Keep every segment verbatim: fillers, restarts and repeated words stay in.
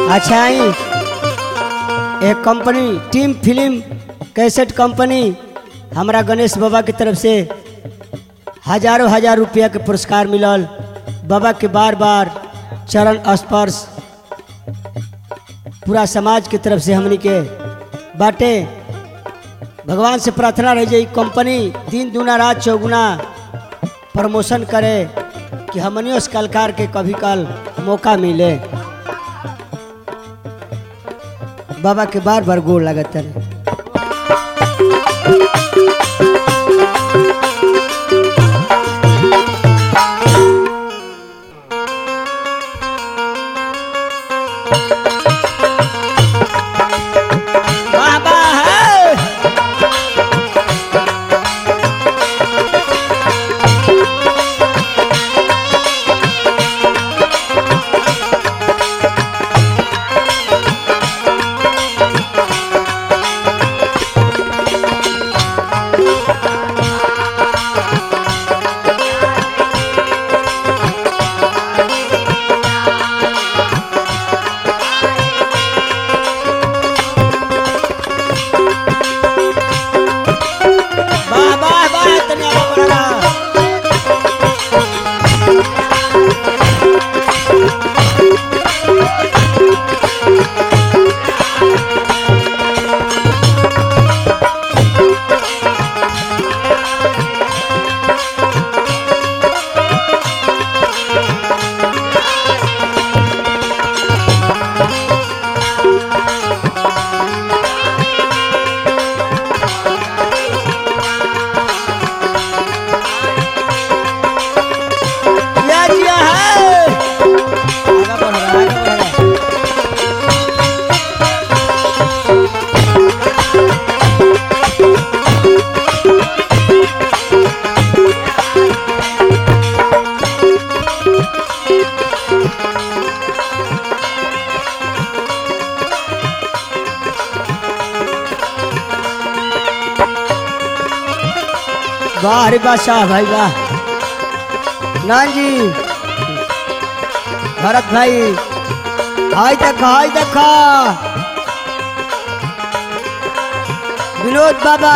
अच्छा आई एक company team film cassette company हमारा गणेश बाबा की तरफ से हजारों हजार रुपया के पुरस्कार मिलल। बाबा के बार बार चरण स्पर्श पूरा समाज की तरफ से हमनी के बाटे। भगवान से प्रार्थना रह जाए कंपनी दिन दूना रात चौगुना प्रमोशन करे कि हमनियों उस कलाकार के कभी कल मौका मिले। बाबा के बार बार गोड़ लगत है। वाह रे बादशाह भाई वाह। नान जी भरत भाई हाय देखा हाय देखा विनोद बाबा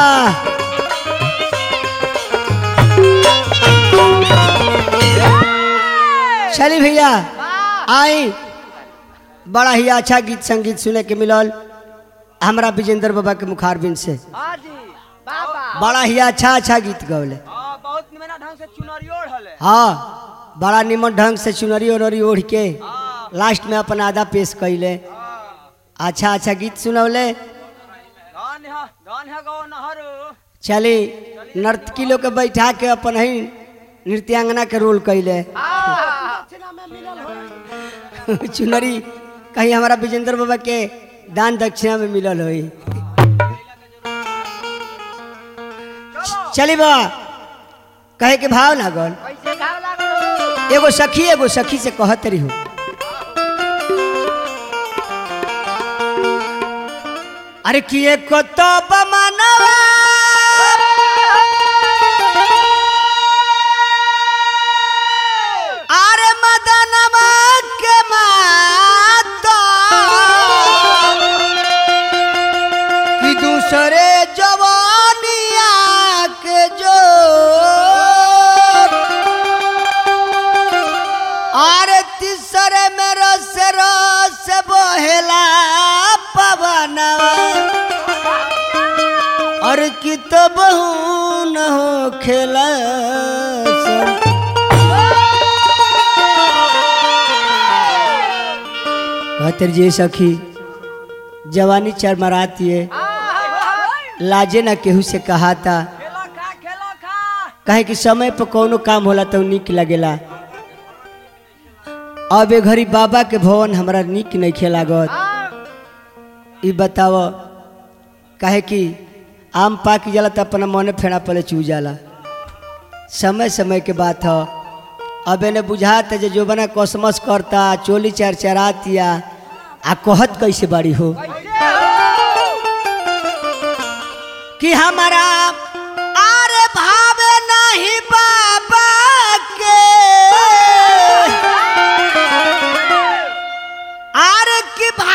चली भैया आई। बड़ा ही अच्छा गीत संगीत सुने के मिलल हमरा विजेंद्र बाबा के मुखारबिन से। बड़ा ही अच्छा अच्छा गीत गौले। बहुत निमन ढंग से चुनरी ओढ़ हले। हाँ बड़ा निमन ढंग से चुनरी ओढ़ी ओढ़ के लास्ट में अपन आधा पेश कैले। अच्छा अच्छा गीत सुनौले। चली नर्तकी लोग के बैठा के अपन ही नृत्यांगना के रोल कैले। चुनरी कहीं हमारा विजेंद्र बाबा के दान दक्षिणा में मिलल हुई। चली बा कहे के भाव लागल। एगो सखी एगो सखी से कहत रही हो अरे किए को तो बमनवा अरे मदनवा के माता कि दूसरे जवानिया के जो अरे तीसरे में रस रस बहेला पवनवा और की तो बहू न हो खेला कहते जे सखी जवानी चरमराती है लाजे न केहू से कहा था कहे कि समय पर कोनो काम होला तो निक लगेला। अब ए घड़ी बाबा के भवन हमरा निक नहीं खेलागत। ई बताओ कहे कि आम पाक जाला तो अपना मने फेड़ा पले चू जाला। समय समय के बात है। अब एने बुझाता जे जो बना कसमस करता चोली चार चरातिया आ कहत कैसे बाड़ी हो कि हमारा आरे भावे नहीं बाबा के आरे की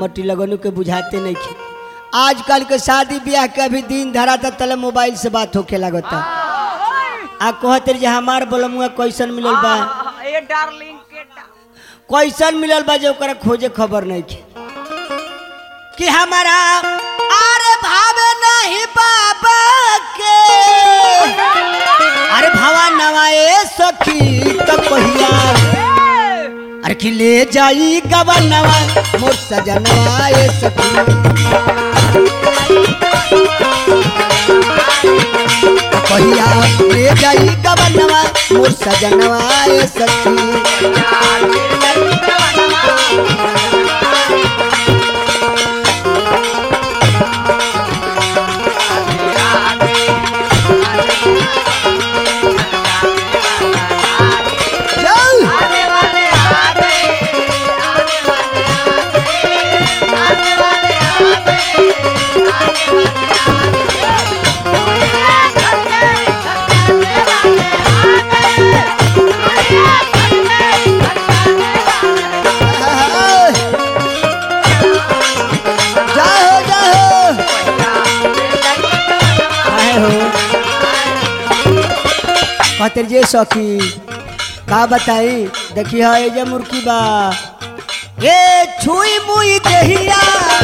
मट्टी लगनू के बुझाते नहीं खे। आजकल के शादी ब्याह के अभी दिन धरा था तले मोबाइल से बात होके लगता। आ कहते जे हमार बोलमुआ कैसन मिलल बा, ए डार्लिंग के डा- कैसन मिलल बा जो ओकरा खोजे खबर नहीं खे कि हमारा अरे भावे नहीं बाबा के अरे भावा नवाए सखी तो कहिया अरे कि ले जाई गवनवा मोर सजनवा ए सखी तो कहिया ले जाई गवनवा मोर सजनवा ए सखी। कहते जे सखी का बताई देखी है ये जे मुर्की बा ए छुई मुई देहिया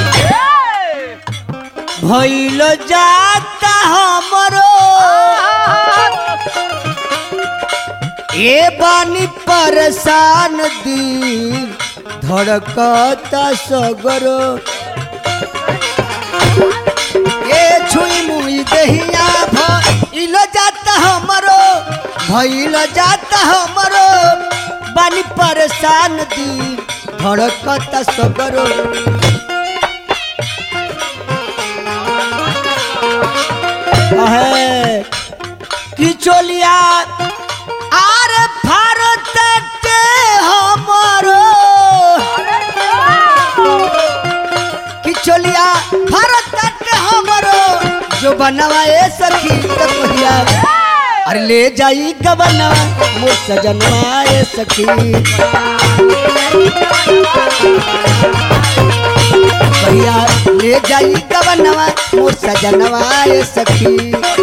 भइल जाता हमरो ए बानी परेशान दी धड़कता सगरो ए छुई मुई देहिया भइल जाता हमरो भइल जाता हमरो बानी परेशान दी धड़कता सगरो है कि चोलिया आर भारत के हमरो कि चोलिया भारत के हमरो जो बनवाए सखी तो कहिया अरे ले जाई गवनवा मोर सजनवा ए सखी भैया ले जाई गवनवा मोर सजनवा ए सखी।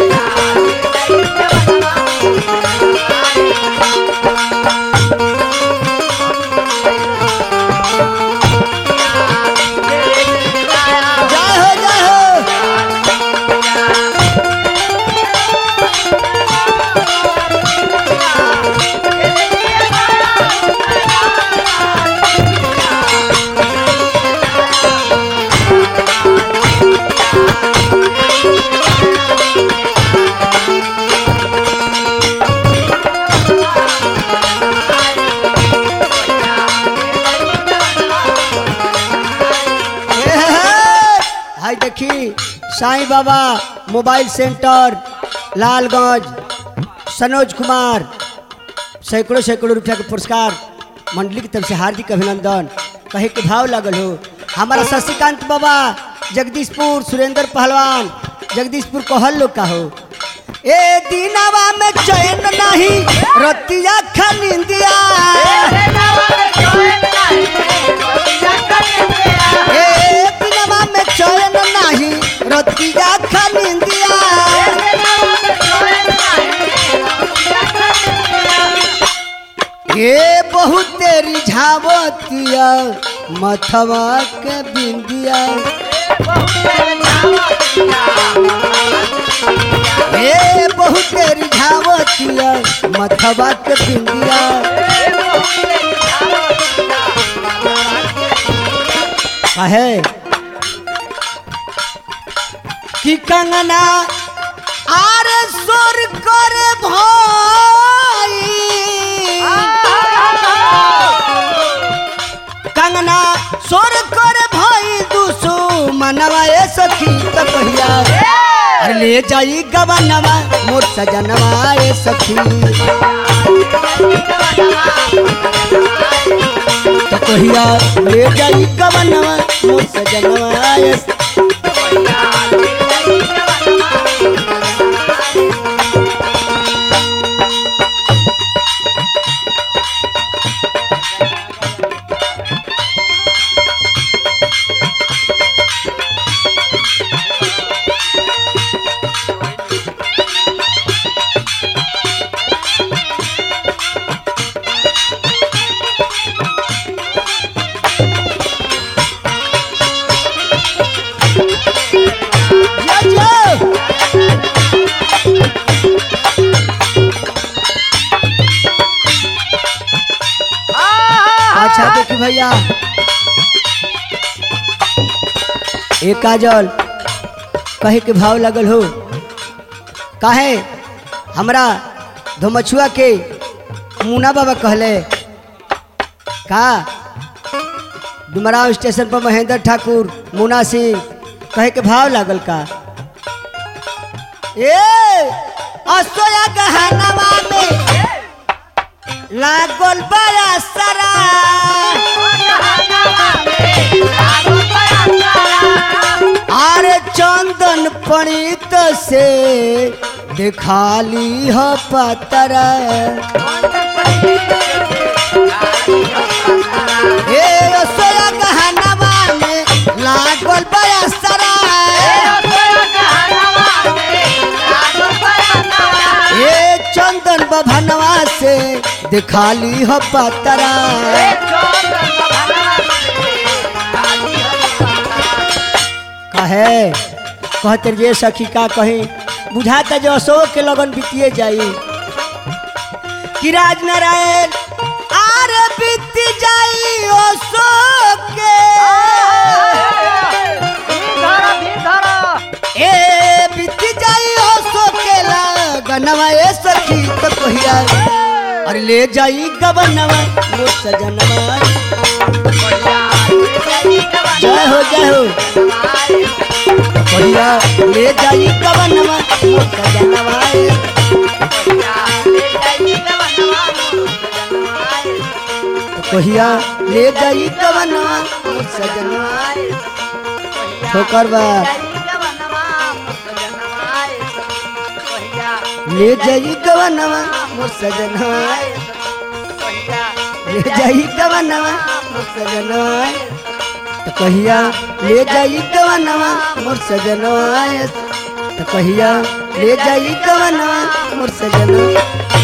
देखी साईं बाबा मोबाइल सेंटर लालगंज सनोज कुमार सैकड़ों सैकड़ों रुपया के पुरस्कार मंडली की तरफ से हार्दिक अभिनंदन। कहे के भाव लगल हो हमारा शशिकांत बाबा जगदीशपुर सुरेंद्र पहलवान जगदीशपुर कहल लोग का हो ए दीनावा में चैन नहीं रतिया खनिंदिया ए दीनावा में चैन नहीं रतिया खनिंदिया ये बहुत तेरी झावतिया मथवा के बिंदिया ये बहुत तेरी झावतिया मथवा के बिंदिया है कि कंगना आर सोर कर भाई कंगना सोर कर भाई दुसु मनवा ए सखी तो कहिया अरे ले जाई गवनवा मोर सजनवा ए सखी तो कहिया ले जाई गवनवा मोर सजनवा ए भैया ए काजल कहे के भाव लगल हो काहे हमरा धोमछुआ के मुन्ना बाबा कहले का डुमराव स्टेशन पर महेंद्र ठाकुर मुन्ना सिंह कहे के भाव लागल का ए असोया गहनवा में लागल बड़ा सरा अरे चंदन पणित से दिखाली हो पतरा ए असोया गहनवा में लागल बड़ा सरा ये चंदन बभनवा से दिखाली हो पतरा कहे कहते ये सखी का कहीं बुझाता जो अशोक के लगन बीतिए जाई कि राज नारायण आरे बीत जाई अशोक के ए बीत जाई अशोक के लगनवा ए सखी तो कहिया अरे ले जाई गबनवा मोर सजनवा जय हो जय हो कहिया ले जाई गबनवा मोर सजनवा कहिया ले जाई गबनवा मोर सजनवा ठोकर बा ले जाई गबनवा मोर सजनवा ले जाई गबनवा मोर सजनवा तो कहिया ले जाई गबनवा मोर सजनवा तो कहिया ले जाई गबनवा मोर सजनवा